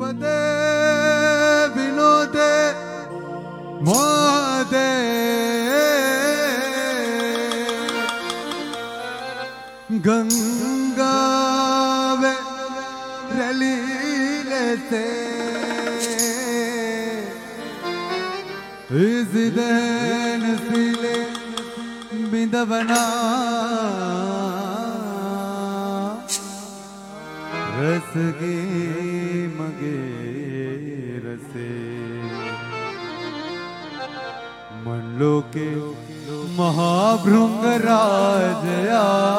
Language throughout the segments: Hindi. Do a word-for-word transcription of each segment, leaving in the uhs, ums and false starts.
पदे विनोदे मोदे गंगावे रलीले से इस दिन सीले बिंदवना रसगे मगे रसे मनलोके महाभृंग राजया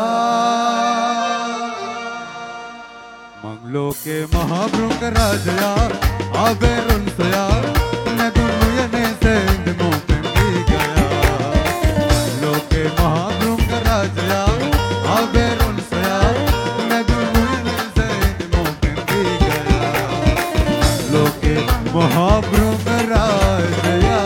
मंगलोके महाभृंग राजया आवे रुनसया मैं दुनिया ने सेंध मोपी गया लोके महाभृंग राजया आवे रुनसया मैं दुनिया ने सेंध मोपी गया लोके महाभृंग राजया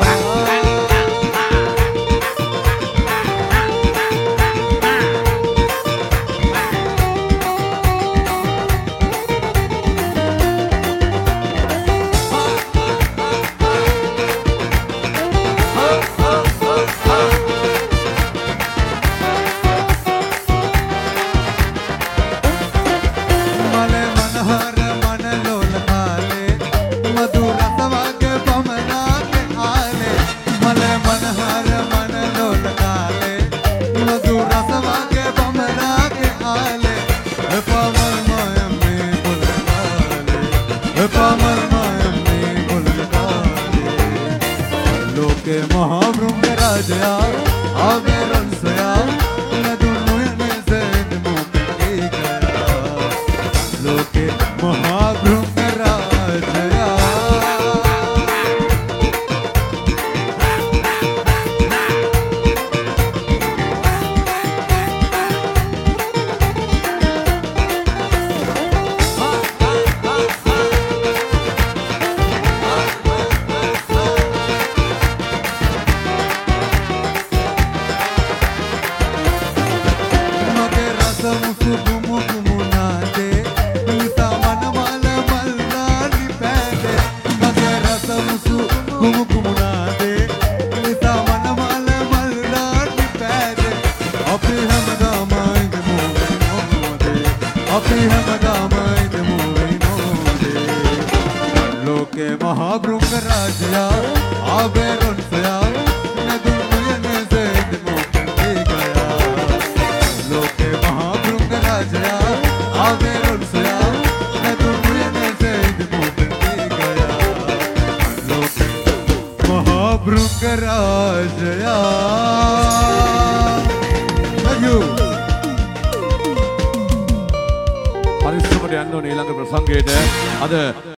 लोके महाभृंग राजया आवे रुनसया मैं दुनिया ने सेंध मोपी गया लोके महाभृंग राजया लोके महाभृंग राजया आवे रुनसया मैं दुनिया ने सेंध मोपी गया लोके महाभृंग राजया आवे रुनसया मैं दुनिया ने सेंध मोपी गया लोके महाभृंग राजया පරිස්සමට යන්න ඕනේ ඊළඟ ප්‍රසංගයට. අද